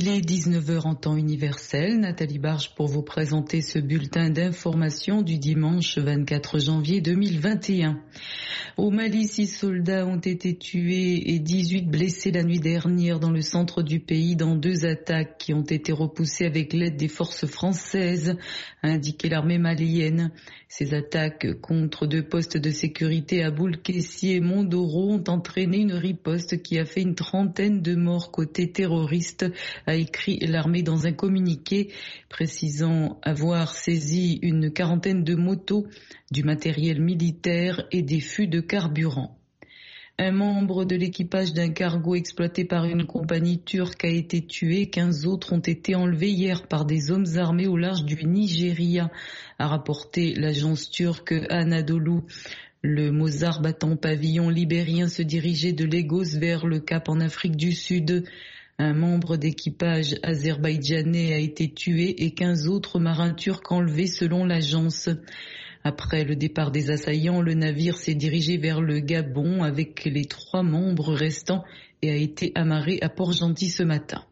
Il est 19 heures en temps universel. Nathalie Barge pour vous présenter ce bulletin d'information du dimanche 24 janvier 2021. Au Mali, 6 soldats ont été tués et 18 blessés la nuit dernière dans le centre du pays dans 2 attaques qui ont été repoussées avec l'aide des forces françaises, a indiqué l'armée malienne. Ces attaques contre 2 postes de sécurité à Boulkessi et Mondoro ont entraîné une riposte qui a fait une trentaine de morts côté terroriste, a écrit l'armée dans un communiqué, précisant avoir saisi une quarantaine de motos, du matériel militaire et des fûts de carburant. Un membre de l'équipage d'un cargo exploité par une compagnie turque a été tué. 15 autres ont été enlevés hier par des hommes armés au large du Nigeria, a rapporté l'agence turque Anadolu. Le Mozart battant pavillon libérien se dirigeait de Lagos vers le Cap en Afrique du Sud. Un membre d'équipage azerbaïdjanais a été tué et 15 autres marins turcs enlevés selon l'agence. Après le départ des assaillants, le navire s'est dirigé vers le Gabon avec les 3 membres restants et a été amarré à Port-Gentil ce matin.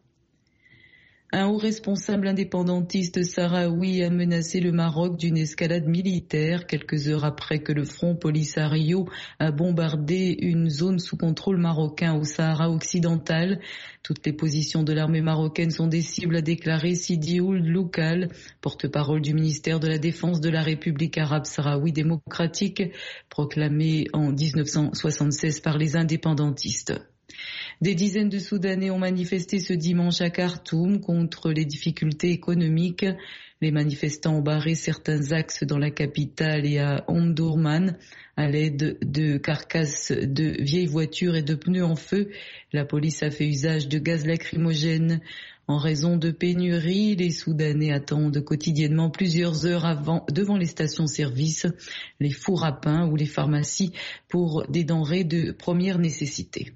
Un haut responsable indépendantiste sahraoui a menacé le Maroc d'une escalade militaire quelques heures après que le Front Polisario a bombardé une zone sous contrôle marocain au Sahara occidental. Toutes les positions de l'armée marocaine sont des cibles, a déclaré Sidi Ould Loukal, porte-parole du ministère de la Défense de la République arabe sahraoui démocratique, proclamée en 1976 par les indépendantistes. Des dizaines de Soudanais ont manifesté ce dimanche à Khartoum contre les difficultés économiques. Les manifestants ont barré certains axes dans la capitale et à Omdurman à l'aide de carcasses de vieilles voitures et de pneus en feu. La police a fait usage de gaz lacrymogène. En raison de pénuries, les Soudanais attendent quotidiennement plusieurs heures devant les stations-service, les fours à pain ou les pharmacies pour des denrées de première nécessité.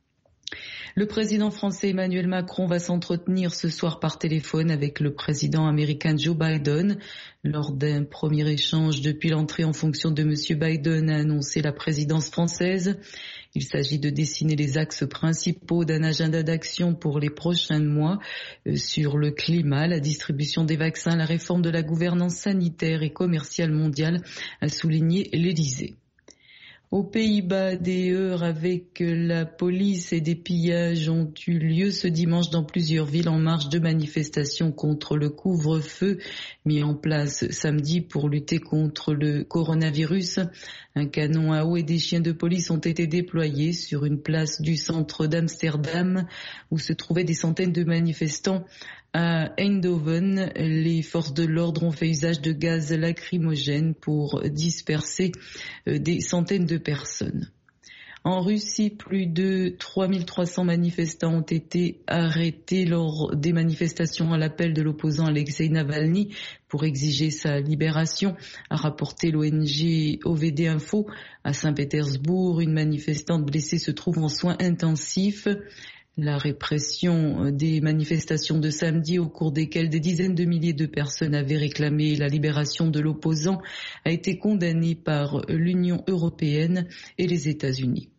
Le président français Emmanuel Macron va s'entretenir ce soir par téléphone avec le président américain Joe Biden. Lors d'un premier échange depuis l'entrée en fonction de M. Biden, a annoncé la présidence française. Il s'agit de dessiner les axes principaux d'un agenda d'action pour les prochains mois sur le climat, la distribution des vaccins, la réforme de la gouvernance sanitaire et commerciale mondiale, a souligné l'Élysée. Aux Pays-Bas, des heurts avec la police et des pillages ont eu lieu ce dimanche dans plusieurs villes en marge de manifestations contre le couvre-feu mis en place samedi pour lutter contre le coronavirus. Un canon à eau et des chiens de police ont été déployés sur une place du centre d'Amsterdam où se trouvaient des centaines de manifestants. À Eindhoven, les forces de l'ordre ont fait usage de gaz lacrymogène pour disperser des centaines de personnes. En Russie, plus de 3300 manifestants ont été arrêtés lors des manifestations à l'appel de l'opposant Alexei Navalny pour exiger sa libération, a rapporté l'ONG OVD Info. À Saint-Pétersbourg, une manifestante blessée se trouve en soins intensifs. La répression des manifestations de samedi au cours desquelles des dizaines de milliers de personnes avaient réclamé la libération de l'opposant a été condamnée par l'Union européenne et les États-Unis.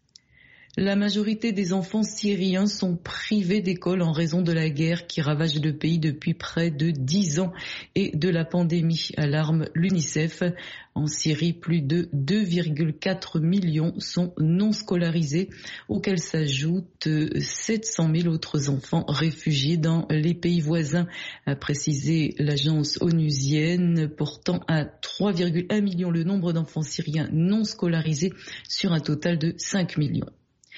La majorité des enfants syriens sont privés d'école en raison de la guerre qui ravage le pays depuis près de 10 ans et de la pandémie, alarme l'UNICEF. En Syrie, plus de 2,4 millions sont non scolarisés, auxquels s'ajoutent 700 000 autres enfants réfugiés dans les pays voisins, a précisé l'agence onusienne, portant à 3,1 millions le nombre d'enfants syriens non scolarisés sur un total de 5 millions.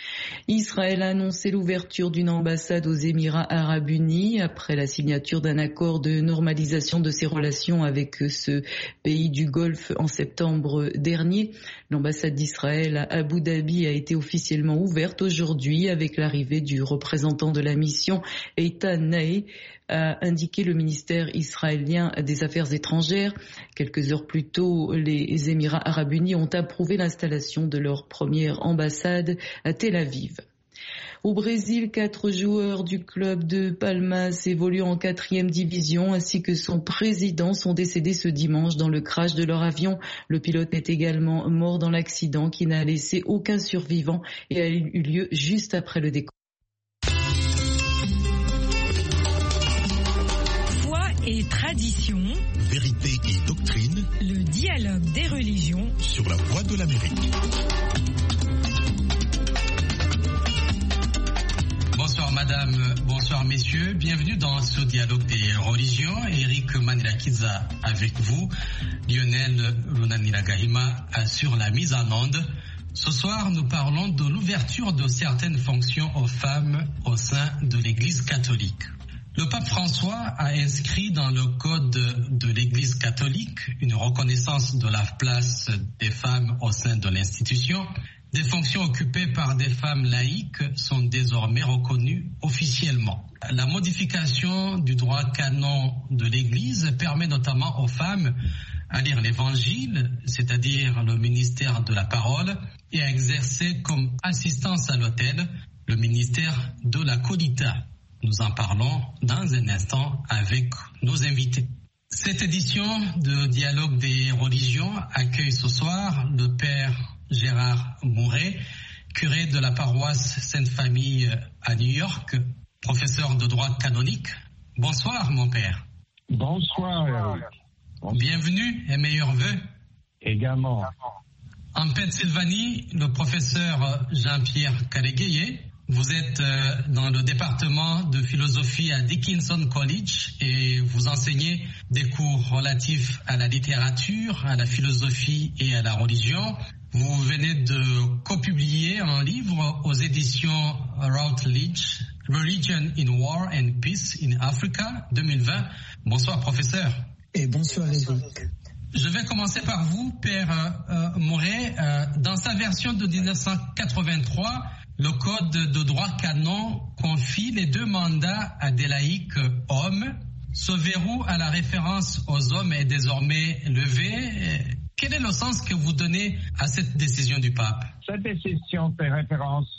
Israël a annoncé l'ouverture d'une ambassade aux Émirats arabes unis après la signature d'un accord de normalisation de ses relations avec ce pays du Golfe en septembre dernier. L'ambassade d'Israël à Abu Dhabi a été officiellement ouverte aujourd'hui avec l'arrivée du représentant de la mission Eitan Naé, a indiqué le ministère israélien des Affaires étrangères. Quelques heures plus tôt, les Émirats arabes unis ont approuvé l'installation de leur première ambassade à Tel Aviv. Au Brésil, 4 joueurs du club de Palmas évoluant en 4e division ainsi que son président sont décédés ce dimanche dans le crash de leur avion. Le pilote est également mort dans l'accident qui n'a laissé aucun survivant et a eu lieu juste après le décollage. et tradition, vérité et doctrine, le dialogue des religions sur la voie de l'Amérique. Bonsoir madame, bonsoir messieurs, bienvenue dans ce dialogue des religions. Eric Manirakiza avec vous, Lionel Lunaniragahima assure la mise en onde. Ce soir, nous parlons de l'ouverture de certaines fonctions aux femmes au sein de l'Église catholique. Le pape François a inscrit dans le code de l'Église catholique une reconnaissance de la place des femmes au sein de l'institution. Des fonctions occupées par des femmes laïques sont désormais reconnues officiellement. La modification du droit canon de l'Église permet notamment aux femmes à lire l'Évangile, c'est-à-dire le ministère de la parole, et à exercer comme assistance à l'autel le ministère de la Colita. Nous en parlons dans un instant avec nos invités. Cette édition de Dialogue des religions accueille ce soir le Père Gérard Mouret, curé de la paroisse Sainte-Famille à New York, professeur de droit canonique. Bonsoir mon Père. Bonsoir Eric. Bienvenue et meilleurs vœux. Également. En Pennsylvanie, le professeur Jean-Pierre Calégué, vous êtes dans le département de philosophie à Dickinson College et vous enseignez des cours relatifs à la littérature, à la philosophie et à la religion. Vous venez de copublier un livre aux éditions Routledge, Religion in War and Peace in Africa 2020. Bonsoir professeur. Et bonsoir Eric. Je vais commencer par vous, Père Mouret. Dans sa version de 1983, le Code de droit canon confie les 2 mandats à des laïcs hommes. Ce verrou à la référence aux hommes est désormais levé. Quel est le sens que vous donnez à cette décision du pape? Cette décision fait référence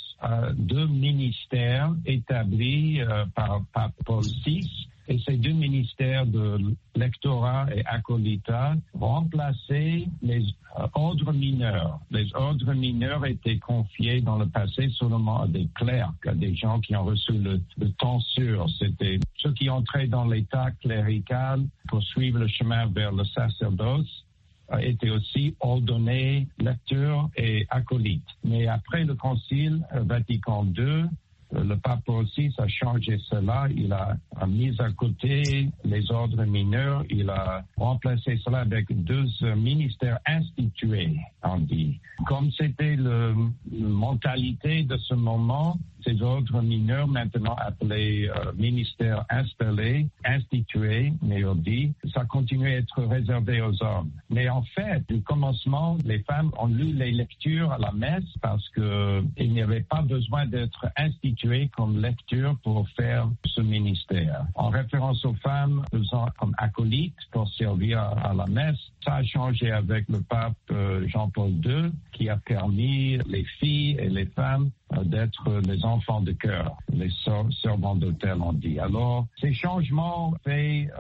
à 2 ministères établis par pape Paul VI. Et ces 2 ministères de lectorat et acolytat remplaçaient les ordres mineurs. Les ordres mineurs étaient confiés dans le passé seulement à des clercs, à des gens qui ont reçu le tonsure. C'était ceux qui entraient dans l'état clérical pour suivre le chemin vers le sacerdoce étaient aussi ordonnés lecteurs et acolytes. Mais après le Concile Vatican II, le pape aussi a changé cela. Il a mis à côté les ordres mineurs. Il a remplacé cela avec 2 ministères institués, on dit. Comme c'était la mentalité de ce moment, ces ordres mineurs, maintenant appelés ministères installés, institués, mais on dit, ça continue à être réservé aux hommes. Mais en fait, au commencement, les femmes ont lu les lectures à la messe parce qu'il n'y avait pas besoin d'être institué comme lecture pour faire ce ministère. En référence aux femmes faisant comme acolytes pour servir à la messe, ça a changé avec le pape Jean-Paul II qui a permis les filles et les femmes d'être les enfants de cœur, les servants d'autel, on dit. Alors, ces changements faits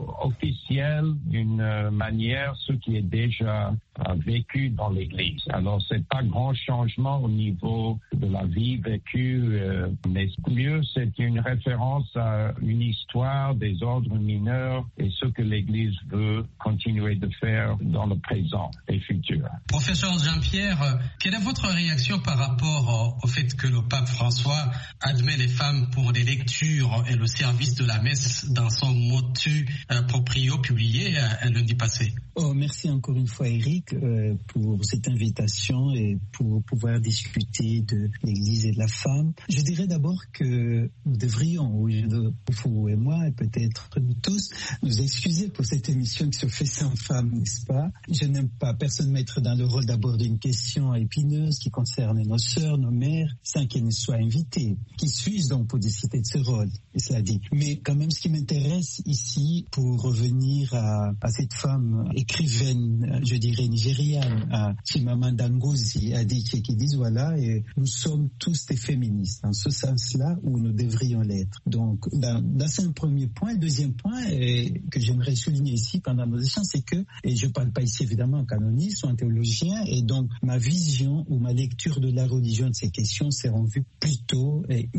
officiels d'une manière, ce qui est déjà vécu dans l'Église. Alors, c'est pas grand changement au niveau de la vie vécue, mais mieux, c'est une référence à une histoire des ordres mineurs et ce que l'Église veut continuer de faire dans le présent et futur. Professeur Jean-Pierre, quelle est votre réaction par rapport au fait que le pape François admet les femmes pour les lectures et le service de la messe dans son motu proprio publié lundi passé? Merci encore une fois Eric pour cette invitation et pour pouvoir discuter de l'Église et de la femme. Je dirais d'abord que nous devrions, vous et moi, et peut-être nous tous, nous excuser pour cette émission qui se fait sans femme, n'est-ce pas? Je n'aime pas personnellement être dans le rôle d'aborder une question épineuse qui concerne nos sœurs, nos mères, sans qu'elles ne soient invitées. Qui suis-je donc pour décider de ce rôle? Et cela dit. Mais quand même, ce qui m'intéresse ici, pour revenir à cette femme écrivaine, je dirais nigériane, Chimamanda Ngozi Adichie, qui dit voilà, et nous sommes tous des féministes, dans ce sens-là où nous devrions l'être. Donc, c'est un premier point. Le deuxième point que j'aimerais souligner ici pendant nos échanges, c'est que, et je ne parle pas ici évidemment en canoniste ou en théologien, et donc ma vision ou ma lecture de la religion de ces questions s'est en vue plutôt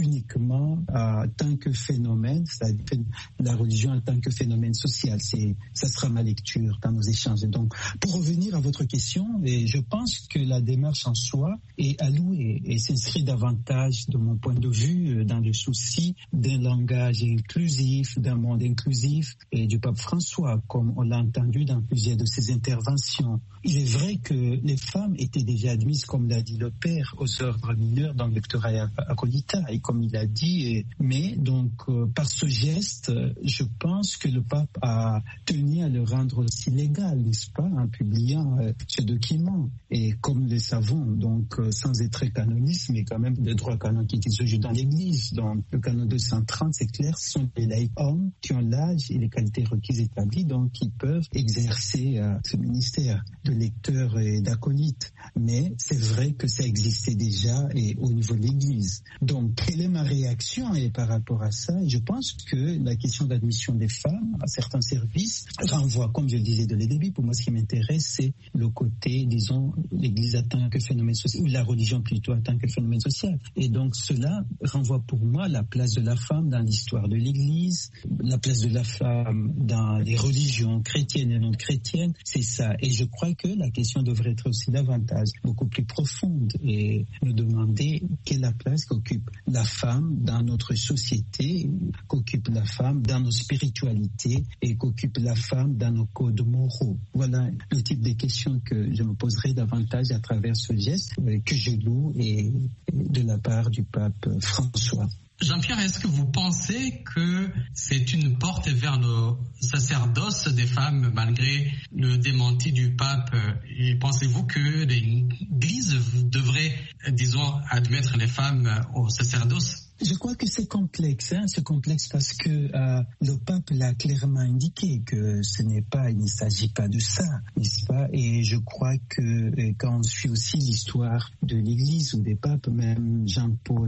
uniquement en tant que phénomène, c'est-à-dire la religion en tant que phénomène social. Ça sera ma lecture dans nos échanges. Donc, pour revenir à votre question, je pense que la démarche en soi est à louer et s'inscrit davantage, de mon point de vue, dans le souci d'un langage inclusif, d'un monde inclusif et du pape François, comme on l'a entendu dans plusieurs de ses interventions. Il est vrai que les femmes étaient déjà admises, comme l'a dit le père, aux ordres mineurs dans le lectorat accolita, et comme il a dit, mais donc par ce geste, je pense que le pape a tenu à le rendre aussi légal, n'est-ce pas, en publiant ce document. Et comme nous le savons, donc sans être canoniste, mais quand même le droit canon qui est exigé dans l'Église, donc le canon 230, c'est clair, ce sont les laïcs hommes qui ont l'âge et les qualités requises établies, donc qui peuvent exercer ce ministère de lecteur et d'acolyte. Mais c'est vrai que ça existait déjà et au niveau de l'Église. Donc, quelle est ma réaction et par rapport à ça? Je pense que la question d'admission des femmes à certains services renvoie, comme je le disais de le début, pour moi ce qui m'intéresse, c'est le côté, disons, l'Église en tant que phénomène social, ou la religion plutôt en tant que phénomène social. Et donc cela renvoie pour moi la place de la femme dans l'histoire de l'Église, la place de la femme dans les religions chrétiennes et non chrétiennes, c'est ça. Et je crois que la question devrait être aussi davantage, beaucoup plus profonde, et nous demander quelle est la place qu'occupe la femme dans notre société, qu'occupe la femme dans nos spiritualités et qu'occupe la femme dans nos codes moraux. Voilà le type de questions que je me poserai davantage à travers ce geste que je loue et de la part du pape François. Jean-Pierre, est-ce que vous pensez que c'est une porte vers le sacerdoce des femmes malgré le démenti du pape? Et pensez-vous que l'Église devrait, disons, admettre les femmes au sacerdoce? Je crois que c'est complexe, c'est complexe parce que le pape l'a clairement indiqué que il ne s'agit pas de ça, n'est-ce pas? Et je crois que quand on suit aussi l'histoire de l'Église ou des papes, même Jean-Paul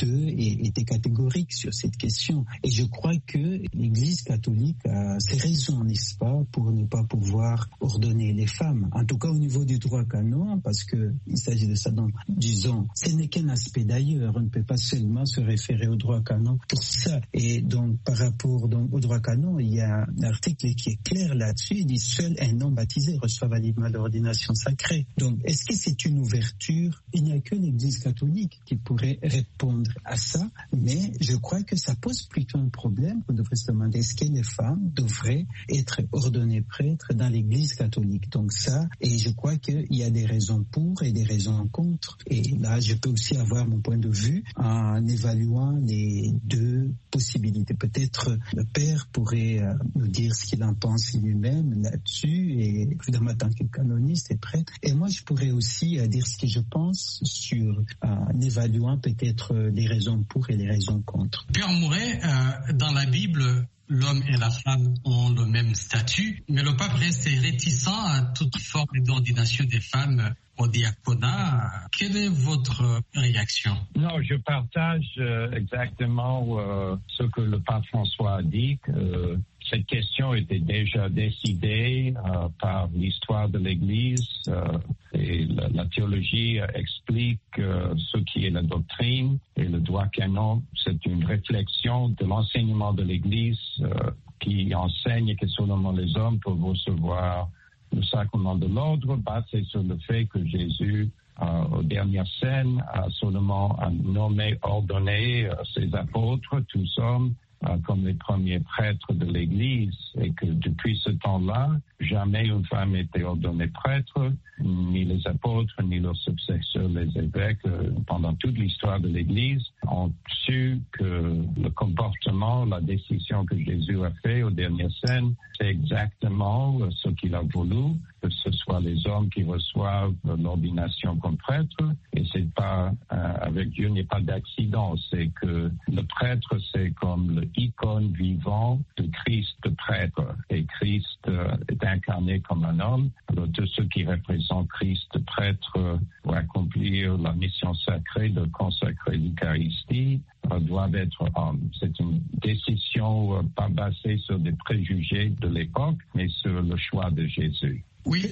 II était catégorique sur cette question. Et je crois que l'Église catholique a ses raisons, n'est-ce pas, pour ne pas pouvoir ordonner les femmes. En tout cas au niveau du droit canon, parce que il s'agit de ça. Donc, disons, ce n'est qu'un aspect d'ailleurs. On ne peut pas seulement se référer au droit canon pour ça. Et donc, par rapport au droit canon, il y a un article qui est clair là-dessus. Il dit « Seul un homme baptisé reçoit validement l'ordination sacrée ». Donc, est-ce que c'est une ouverture? Il n'y a que l'Église catholique qui pourrait répondre à ça, mais je crois que ça pose plutôt un problème. On devrait se demander est-ce que les femmes devraient être ordonnées prêtres dans l'Église catholique. Donc ça, et je crois qu'il y a des raisons pour et des raisons contre. Et là, je peux aussi avoir mon point de vue en évaluant les deux possibilités. Peut-être le père pourrait nous dire ce qu'il en pense lui-même là-dessus, et évidemment en tant que canoniste et prêtre. Et moi, je pourrais aussi dire ce que je pense en évaluant peut-être les raisons pour et les raisons contre. Père Mouret, dans la Bible, l'homme et la femme ont le même statut, mais le pape reste réticent à toute forme d'ordination des femmes au diaconat. Quelle est votre réaction? Non, je partage exactement ce que le pape François a dit, que cette question était déjà décidée par l'histoire de l'Église et la théologie explique ce qui est la doctrine et le droit canon. C'est une réflexion de l'enseignement de l'Église qui enseigne que seulement les hommes peuvent recevoir le sacrement de l'ordre, basé sur le fait que Jésus, aux dernières scènes, a seulement nommé, ordonné ses apôtres, tous hommes, comme les premiers prêtres de l'Église, et que depuis ce temps-là, jamais une femme n'était ordonnée prêtre, ni les apôtres, ni leurs successeurs, les évêques, pendant toute l'histoire de l'Église, ont su que le comportement, la décision que Jésus a fait aux dernières scènes, c'est exactement ce qu'il a voulu, que ce soit les hommes qui reçoivent l'ordination comme prêtre, et c'est pas, avec Dieu, il n'y a pas d'accident, c'est que le prêtre, c'est comme l'icône vivant de Christ prêtre, et Christ est incarné comme un homme. Alors tous ceux qui représentent Christ prêtre pour accomplir la mission sacrée de consacrer l'Eucharistie doivent être hommes. C'est une décision pas basée sur des préjugés de l'époque, mais sur le choix de Jésus. Oui,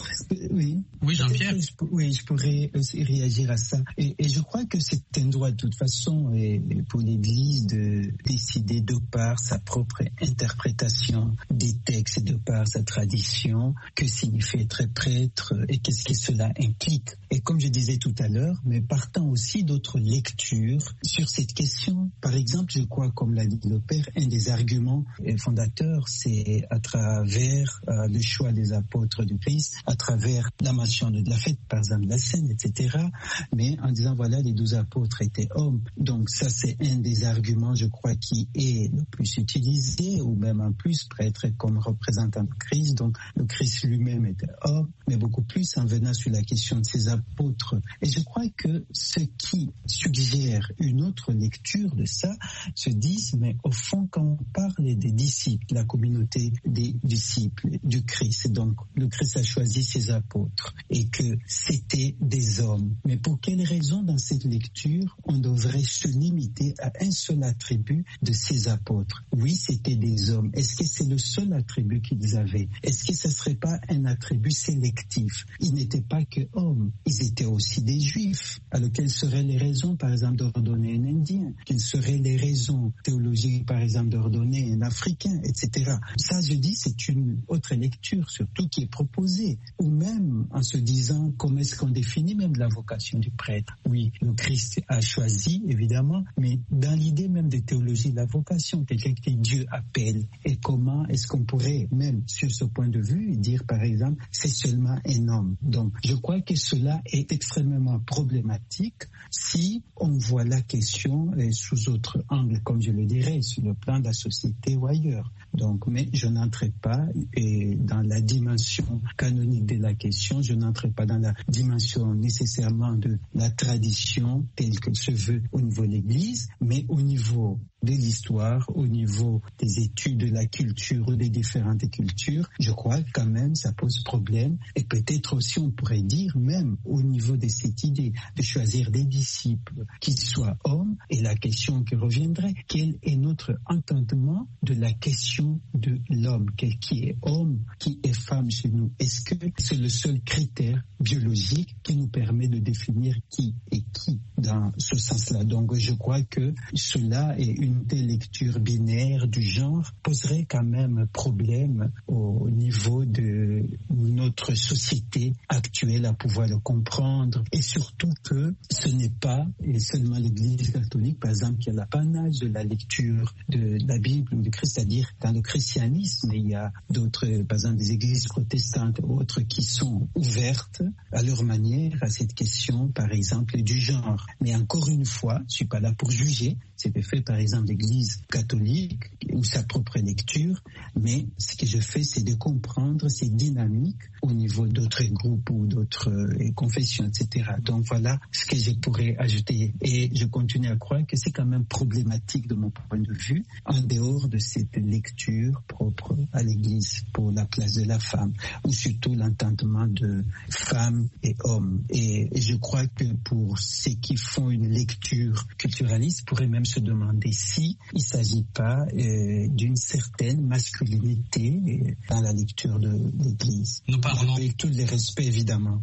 oui, Jean-Pierre. Je pourrais aussi réagir à ça. Et je crois que c'est un droit de toute façon pour l'Église de décider de par sa propre interprétation des textes et de par sa tradition que signifie être prêtre et qu'est-ce que cela implique. Et comme je disais tout à l'heure, mais partant aussi d'autres lectures sur cette question. Par exemple, je crois, comme l'a dit le Père, un des arguments fondateurs, c'est à travers le choix des apôtres du Christ, à travers la mention de la fête, par exemple, la scène, etc. Mais en disant, voilà, les 12 apôtres étaient hommes. Donc ça, c'est un des arguments, je crois, qui est le plus utilisé, ou même en plus, prêtre comme représentant du Christ. Donc le Christ lui-même était homme, mais beaucoup plus en venant sur la question de ses apôtres. Et je crois que ceux qui suggèrent une autre lecture de ça se disent, mais au fond, quand on parle des disciples, la communauté des disciples du Christ, donc le Christ a choisi ses apôtres et que c'était des hommes. Mais pour quelle raison dans cette lecture on devrait se limiter à un seul attribut de ces apôtres? Oui, c'était des hommes. Est-ce que c'est le seul attribut qu'ils avaient? Est-ce que ce ne serait pas un attribut sélectif? Ils n'étaient pas que hommes, ils étaient aussi des Juifs. Alors quelles seraient les raisons, par exemple, d'ordonner un Indien? Quelles seraient les raisons théologiques, par exemple, d'ordonner un Africain, etc. Ça, je dis, c'est une autre lecture, surtout qui est proposée. Ou même en se disant, comment est-ce qu'on définit même la vocation du prêtre? Oui, le Christ a choisi, évidemment, mais dans l'idée même de théologie de la vocation, quelqu'un que Dieu appelle. Et comment est-ce qu'on pourrait, même sur ce point de vue, dire, par exemple, c'est seulement un homme? Donc, je crois que cela est extrêmement problématique si on voit la question sous autre angle, comme je le dirais, sur le plan de la société ou ailleurs. Donc, mais je n'entrerai pas dans la dimension canonique de la question, je n'entrerai pas dans la dimension nécessairement de la tradition telle que se veut au niveau de l'Église, mais au niveau de l'histoire, au niveau des études de la culture ou des différentes cultures, je crois que quand même ça pose problème. Et peut-être aussi on pourrait dire même au niveau de cette idée de choisir des disciples qui soient hommes, et la question qui reviendrait, quel est notre entendement de la question de l'homme, qui est homme, qui est femme chez nous? Est-ce que c'est le seul critère biologique qui nous permet de définir qui est qui dans ce sens-là? Donc je crois que cela est une telle lecture binaire du genre poserait quand même problème au niveau de notre société actuelle à pouvoir le comprendre, et surtout que ce n'est pas seulement l'Église catholique, par exemple, qui a l'apanage de la lecture de la Bible ou du Christ, c'est-à-dire dans le christianisme, il y a d'autres, par exemple des églises protestantes ou autres qui sont ouvertes à leur manière à cette question, par exemple, du genre. Mais encore une fois, je ne suis pas là pour juger, c'est fait par exemple l'Église catholique ou sa propre lecture, mais ce que je fais, c'est de comprendre ces dynamiques au niveau d'autres groupes ou d'autres confessions, etc. Donc voilà ce que je pourrais ajouter. Et je continue à croire que c'est quand même problématique de mon point de vue, en dehors de cette lecture propre à l'Église pour la place de la femme, ou surtout l'entendement de femmes et hommes. Et je crois que pour ceux qui font une lecture culturaliste, pourraient même se demander si il ne s'agit pas d'une certaine masculinité dans la lecture de l'Église. Nous parlons avec tous les respects, évidemment.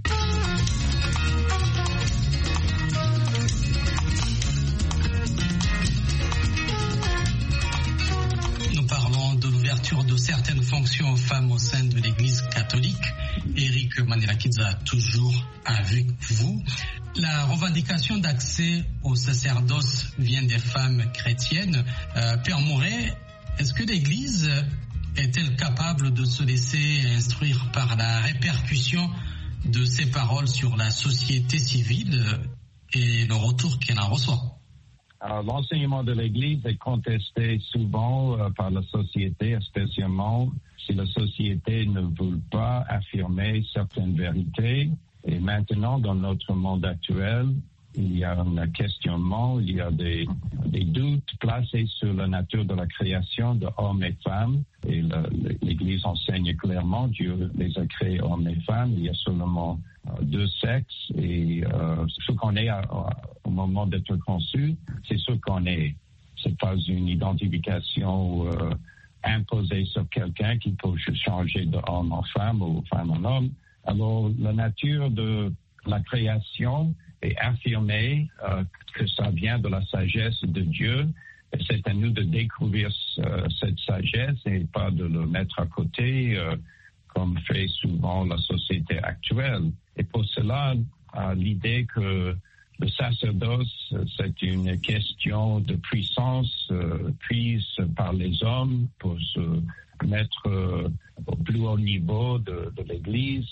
De certaines fonctions aux femmes au sein de l'Église catholique. Éric Manirakidza, toujours avec vous. La revendication d'accès au sacerdoce vient des femmes chrétiennes. Père Mouret, est-ce que l'Église est-elle capable de se laisser instruire par la répercussion de ces paroles sur la société civile et le retour qu'elle en reçoit? Alors, l'enseignement de l'Église est contesté souvent par la société, spécialement si la société ne veut pas affirmer certaines vérités. Et maintenant, dans notre monde actuel, il y a un questionnement, il y a des doutes placés sur la nature de la création de hommes et femmes. Et l'Église enseigne clairement, Dieu les a créés hommes et femmes. Il y a seulement deux sexes, et ce qu'on est au moment d'être conçu, c'est ce qu'on est. C'est pas une identification imposé sur quelqu'un qui peut changer d'homme en femme ou femme en homme. Alors, la nature de la création est affirmée que ça vient de la sagesse de Dieu. Et c'est à nous de découvrir cette sagesse et pas de le mettre à côté comme fait souvent la société actuelle. Et pour cela, l'idée que le sacerdoce, c'est une question de puissance prise par les hommes pour se mettre au plus haut niveau de l'Église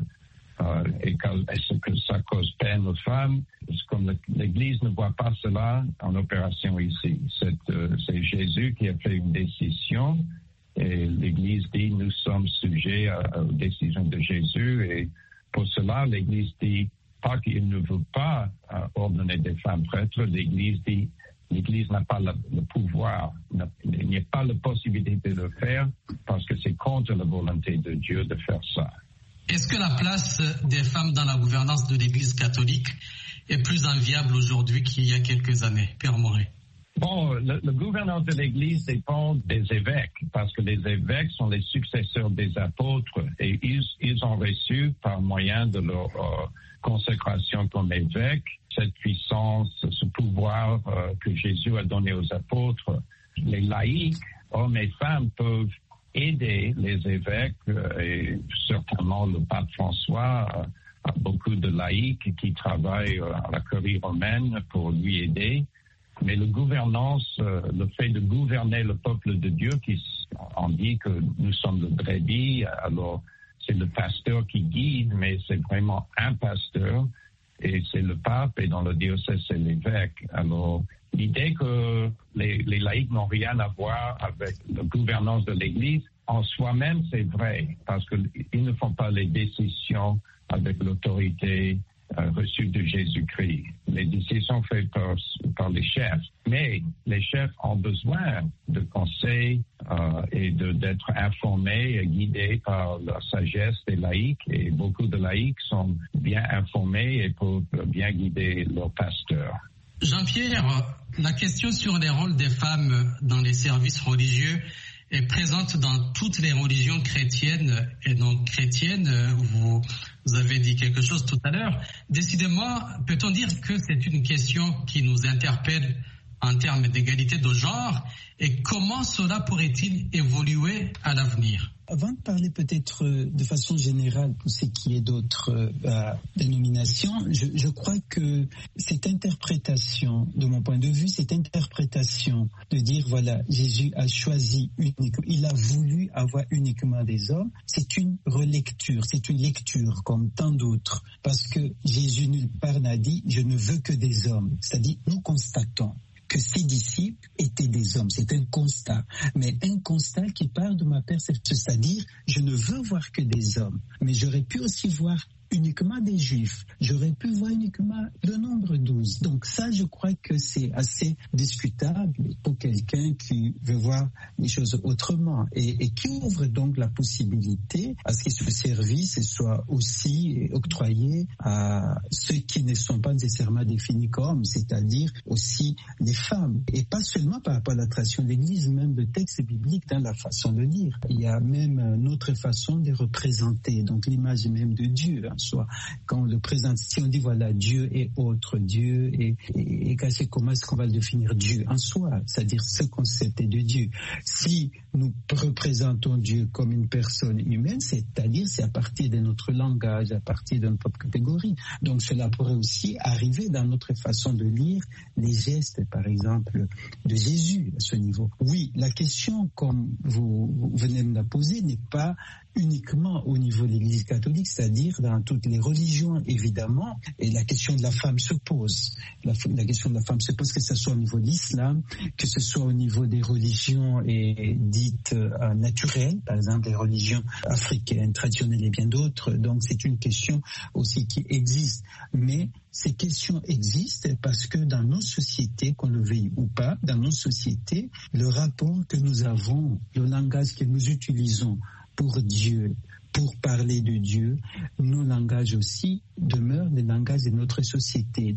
et que ça cause peine aux femmes. Comme l'Église ne voit pas cela en opération ici. C'est Jésus qui a fait une décision et l'Église dit nous sommes sujets aux décisions de Jésus et pour cela l'Église dit pas qu'il ne veut pas ordonner des femmes prêtres, l'Église dit l'Église n'a pas le pouvoir, il n'y a pas la possibilité de le faire parce que c'est contre la volonté de Dieu de faire ça. Est-ce que la place des femmes dans la gouvernance de l'Église catholique est plus enviable aujourd'hui qu'il y a quelques années, Père Moré? Bon, le gouvernance de l'Église dépend des évêques, parce que les évêques sont les successeurs des apôtres et ils ont reçu par moyen de leur consécration comme évêques cette puissance, ce pouvoir que Jésus a donné aux apôtres. Les laïcs, hommes et femmes, peuvent aider les évêques et certainement le pape François a beaucoup de laïcs qui travaillent à la curie romaine pour lui aider. Mais la gouvernance, le fait de gouverner le peuple de Dieu, on dit que nous sommes le brebis, alors c'est le pasteur qui guide, mais c'est vraiment un pasteur et c'est le pape et dans le diocèse c'est l'évêque. Alors l'idée que les laïcs n'ont rien à voir avec la gouvernance de l'Église, en soi-même c'est vrai, parce qu'ils ne font pas les décisions avec l'autorité reçue de Jésus-Christ. Les décisions faites par les chefs. Mais les chefs ont besoin de conseils et d'être informés et guidés par la sagesse des laïcs. Et beaucoup de laïcs sont bien informés et peuvent bien guider leurs pasteurs. Jean-Pierre, la question sur les rôles des femmes dans les services religieux est présente dans toutes les religions chrétiennes et non chrétiennes. Vous avez dit quelque chose tout à l'heure. Décidément, peut-on dire que c'est une question qui nous interpelle en termes d'égalité de genre et comment cela pourrait-il évoluer à l'avenir? Avant de parler peut-être de façon générale pour ce qui est d'autres dénominations, je crois que cette interprétation, de mon point de vue, cette interprétation de dire voilà, Jésus a choisi uniquement, il a voulu avoir uniquement des hommes, c'est une relecture, c'est une lecture comme tant d'autres, parce que Jésus nulle part n'a dit je ne veux que des hommes, c'est-à-dire nous constatons que ses disciples étaient des hommes. C'est un constat, mais un constat qui part de ma perception, c'est-à-dire je ne veux voir que des hommes, mais j'aurais pu aussi voir uniquement des juifs, j'aurais pu voir uniquement le nombre 12. Donc ça, je crois que c'est assez discutable pour quelqu'un qui veut voir les choses autrement et qui ouvre donc la possibilité à ce que ce service soit aussi octroyé à ceux qui ne sont pas nécessairement définis comme, c'est-à-dire aussi les femmes, et pas seulement par rapport à la tradition de l'Église, même le texte biblique dans la façon de lire. Il y a même une autre façon de représenter, donc l'image même de Dieu. Soit quand on le présente, si on dit voilà Dieu est autre Dieu et comment est-ce qu'on va le définir Dieu en soi, c'est-à-dire ce concept de Dieu. Si nous représentons Dieu comme une personne humaine, c'est-à-dire c'est à partir de notre langage, à partir de notre catégorie. Donc cela pourrait aussi arriver dans notre façon de lire les gestes, par exemple, de Jésus à ce niveau. Oui, la question, comme vous venez de la poser, n'est pas uniquement au niveau de l'Église catholique, c'est-à-dire dans toutes les religions, évidemment, et la question de la femme se pose. La question de la femme se pose, que ce soit au niveau de l'islam, que ce soit au niveau des religions dites naturelles, par exemple les religions africaines, traditionnelles et bien d'autres. Donc c'est une question aussi qui existe. Mais ces questions existent parce que dans nos sociétés, qu'on le veuille ou pas, dans nos sociétés, le rapport que nous avons, le langage que nous utilisons pour Dieu, pour parler de Dieu, nos langages aussi demeurent les langages de notre société,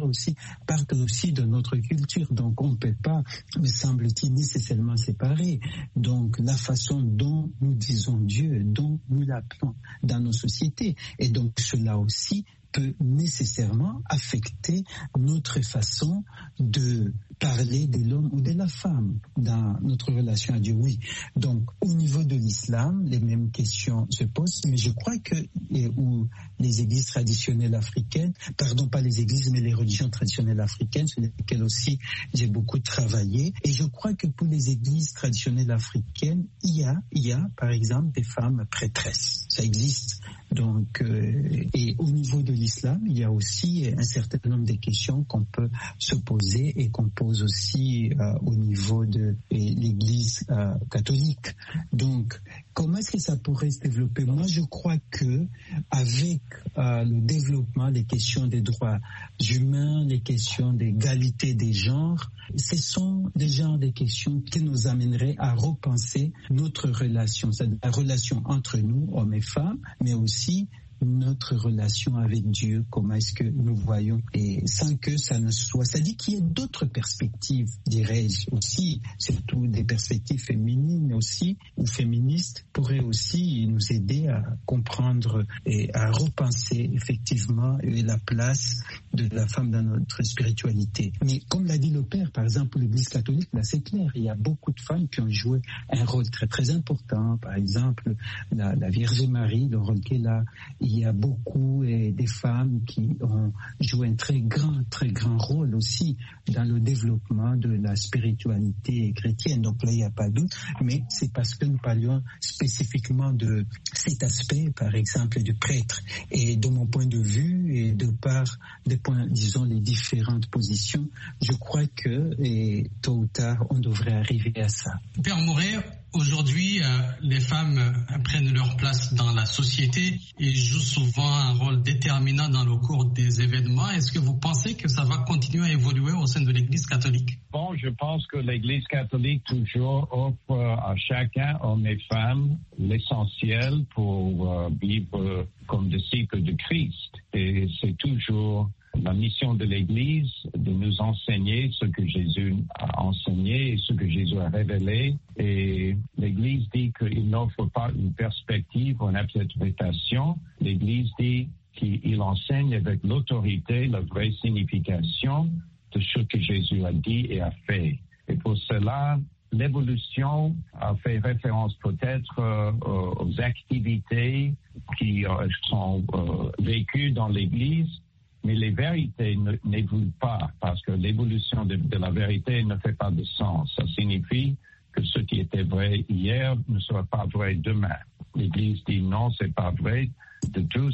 partent aussi de notre culture. Donc on ne peut pas, me semble-t-il, nécessairement séparer. Donc la façon dont nous disons Dieu, dont nous l'appelons dans nos sociétés. Et donc cela aussi peut nécessairement affecter notre façon de parler de l'homme ou de la femme dans notre relation à Dieu. Oui. Donc, au niveau de l'islam, les mêmes questions se posent, mais je crois que où les églises traditionnelles africaines, pardon, pas les églises, mais les religions traditionnelles africaines, sur lesquelles aussi j'ai beaucoup travaillé, et je crois que pour les églises traditionnelles africaines, il y a, par exemple, des femmes prêtresses. Ça existe. Donc, et au niveau de l'islam, il y a aussi un certain nombre de questions qu'on peut se poser et qu'on pose aussi au niveau de l'Église catholique. Donc, comment est-ce que ça pourrait se développer? Moi, je crois que avec le développement des questions des droits humains, les questions d'égalité des genres, ce sont des genres de questions qui nous amèneraient à repenser notre relation, c'est-à-dire la relation entre nous, hommes et femmes, mais aussi notre relation avec Dieu, comment est-ce que nous voyons, et sans que ça ne soit, ça dit qu'il y ait d'autres perspectives, dirais-je aussi, surtout des perspectives féminines aussi, ou féministes, pourraient aussi nous aider à comprendre et à repenser effectivement la place de la femme dans notre spiritualité. Mais comme l'a dit le Père, par exemple, pour l'Église catholique, là c'est clair, il y a beaucoup de femmes qui ont joué un rôle très très important, par exemple la Vierge Marie, le rôle qu'elle a. Il y a beaucoup des femmes qui ont joué un très grand rôle aussi dans le développement de la spiritualité chrétienne. Donc là, il n'y a pas de doute, mais c'est parce que nous parlions spécifiquement de cet aspect, par exemple, du prêtre. Et de mon point de vue, et de par disons, les différentes positions, je crois que tôt ou tard, on devrait arriver à ça. Père Mouret, aujourd'hui, les femmes prennent leur place dans la société et jouent souvent un rôle déterminant dans le cours des événements. Est-ce que vous pensez que ça va continuer à évoluer au sein de l'Église catholique? Bon, je pense que l'Église catholique toujours offre à chacun, hommes et femmes, l'essentiel pour vivre comme disciples de Christ. Et c'est toujours la mission de l'Église de nous enseigner ce que Jésus a enseigné et ce que Jésus a révélé. Et l'Église dit qu'il n'offre pas une perspective ou une interprétation. L'Église dit qu'il enseigne avec l'autorité la vraie signification de ce que Jésus a dit et a fait. Et pour cela, l'évolution a fait référence peut-être aux activités qui sont vécues dans l'Église, mais les vérités n'évoluent pas, parce que l'évolution de la vérité ne fait pas de sens. Ça signifie que ce qui était vrai hier ne sera pas vrai demain. L'Église dit non, c'est pas vrai. De tout,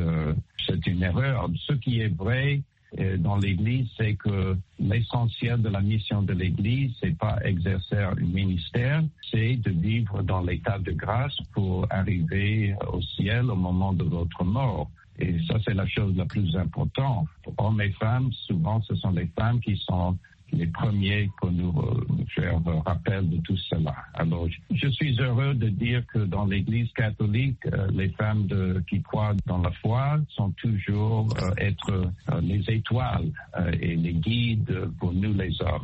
c'est une erreur. Ce qui est vrai dans l'Église, c'est que l'essentiel de la mission de l'Église, c'est pas exercer un ministère, c'est de vivre dans l'état de grâce pour arriver au ciel au moment de notre mort. Et ça, c'est la chose la plus importante. Hommes et femmes, souvent, ce sont les femmes qui sont les premiers pour nous faire rappel de tout cela. Alors, je suis heureux de dire que dans l'Église catholique, les femmes qui croient dans la foi sont toujours être les étoiles et les guides pour nous les hommes.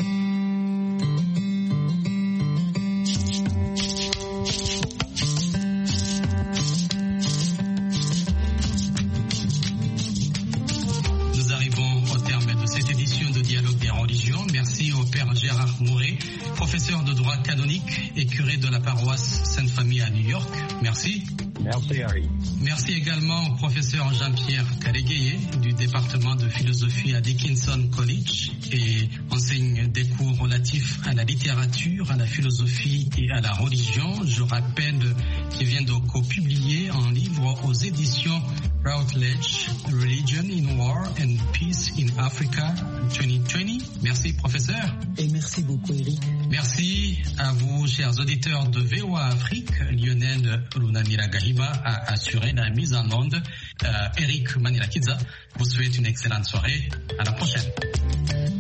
Professeur de droit canonique et curé de la paroisse Sainte-Famille à New York. Merci. Merci, Harry. Merci également au professeur Jean-Pierre Karegueye du département de philosophie à Dickinson College et enseigne des cours relatifs à la littérature, à la philosophie et à la religion. Je rappelle qu'il vient de co-publier un livre aux éditions Routledge, Religion in War and Peace in Africa 2020. Merci, professeur. Et merci beaucoup, Eric. Merci à vous, chers auditeurs de VOA Afrique. Lionel Runaniragahima a assuré la mise en onde. Eric Manirakiza vous souhaite une excellente soirée. À la prochaine.